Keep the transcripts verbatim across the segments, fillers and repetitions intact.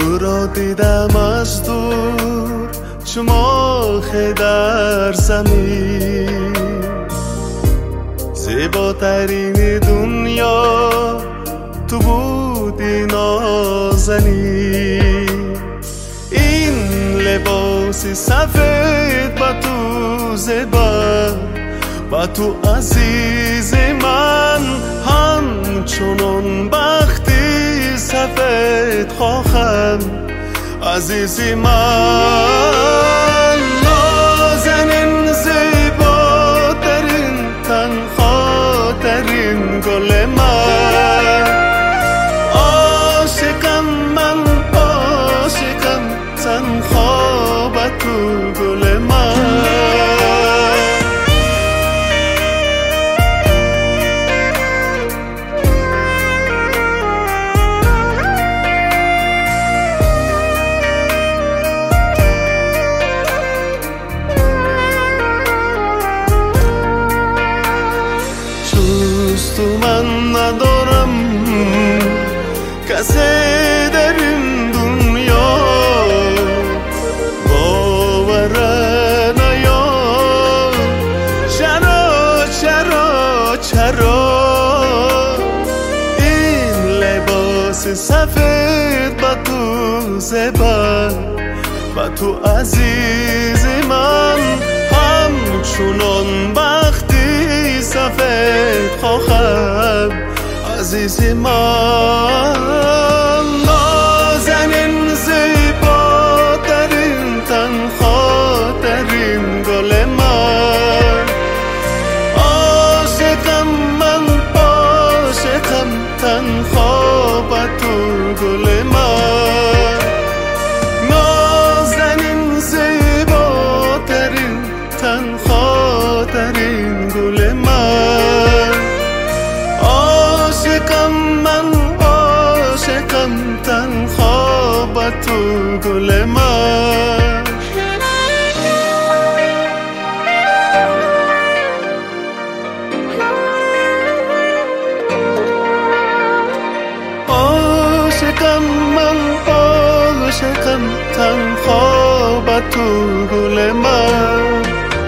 تو را دیدم از دور چو ماه در زمین، زیباترین دنیا تو بودی نازنین. این لباسی سفید با تو زیبا، با تو عزیز من همچنان بختی سفید خواهم عزیز من. نازنین زیباترین تنهاترین گل من، عاشقم من عاشقم تنها با تو گل من. تو من ندارم کسی در این دنیا، باور نیا چرا چرا چرا این لباس سفید با تو زیبا، با تو عزیز من همچنان بختی سفید خواهم عزیز من. نازنین زیباترین تنهاترین گل من، عاشقم من عاشقم تنها با تو گل من. نازنین زیباترین تنهاترین گل من، عاشقم من عاشقم تنها با تو گل من. عاشقم من عاشقم تنها با تو گل من.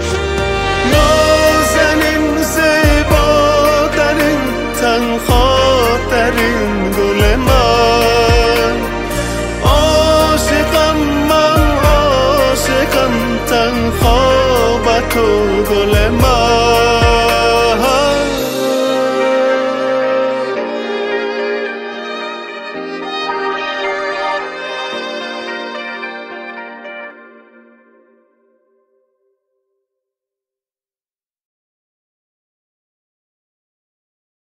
نازنین زیباترین تنهاترین گل من، عاشقم من عاشقم تنها با تو گل من.